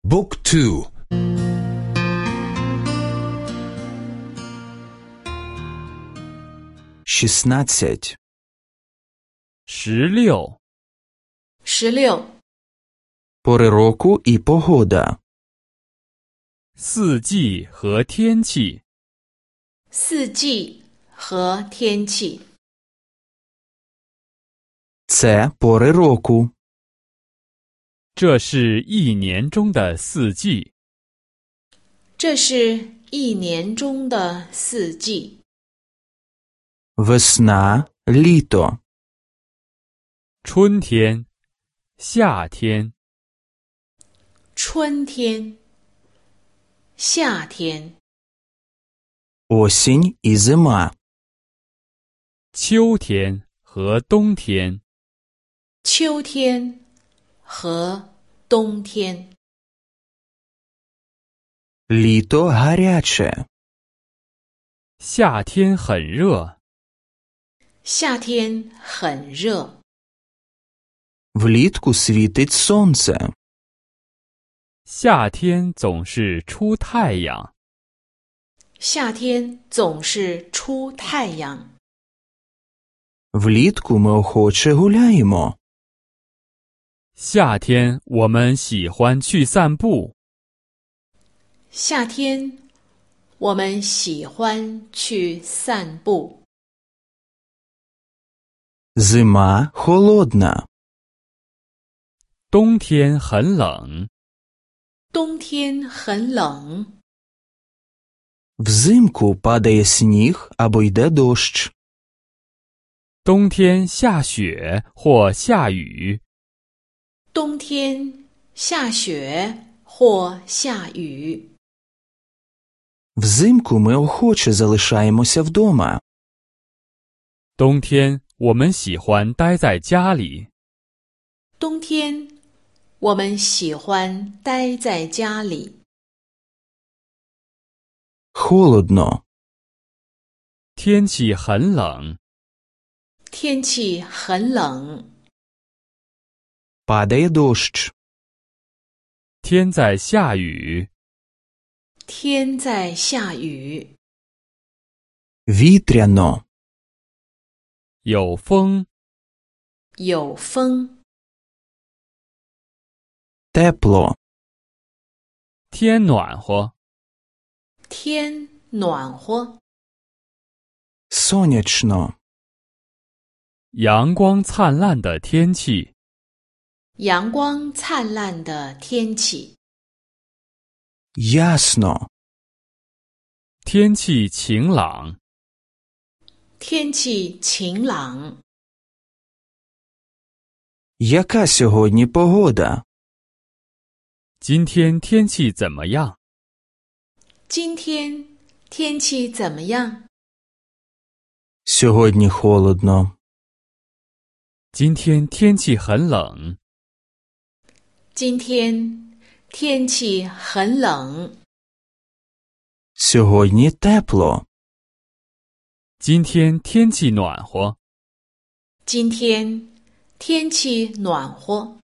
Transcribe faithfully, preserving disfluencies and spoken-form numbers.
Book two. 16. 十六， 十六， Пори року і погода. 四季和天气。 四季和天气。 Це пори року. 这是一年中的四季。 这是一年中的四季。 Весна, літо. 春天、夏天。 春天、夏天。 Осінь і зима. 秋天和冬天。 秋天和冬天。 Літо гаряче. 夏天很热。 夏天很热。 Влітку світить сонце. 夏天总是出太阳。 夏天总是出太阳。 Влітку ми охоче гуляємо. 夏天我们喜欢去散步。 夏天我们喜欢去散步。 Зима холодна. 冬天很冷。 冬天很冷。 Взимку падає сніг або йде дощ. 冬天下雪或下雨。 冬天下雪或下雨。 Взимку ми охоче залишаємося вдома. 冬天我们喜欢待在家里。 冬天我们喜欢待在家里。 Холодно. 天气很冷。 天气很冷。 Падає дощ. 天在下雨。 天在下雨。 Вітряно. 有风。 有风。 Тепло. 天暖和。 天暖和。 Сонячно. 阳光灿烂的天气。 阳光灿烂的天气。 Ясно. 天气晴朗。 天气晴朗。 Яка сьогодні погода? 今天天气怎么样？ 今天天气怎么样？ Сьогодні холодно. 今天天气很冷。 今天天气很冷。 Сьогодні тепло. 今天天气暖和。 今天天气暖和。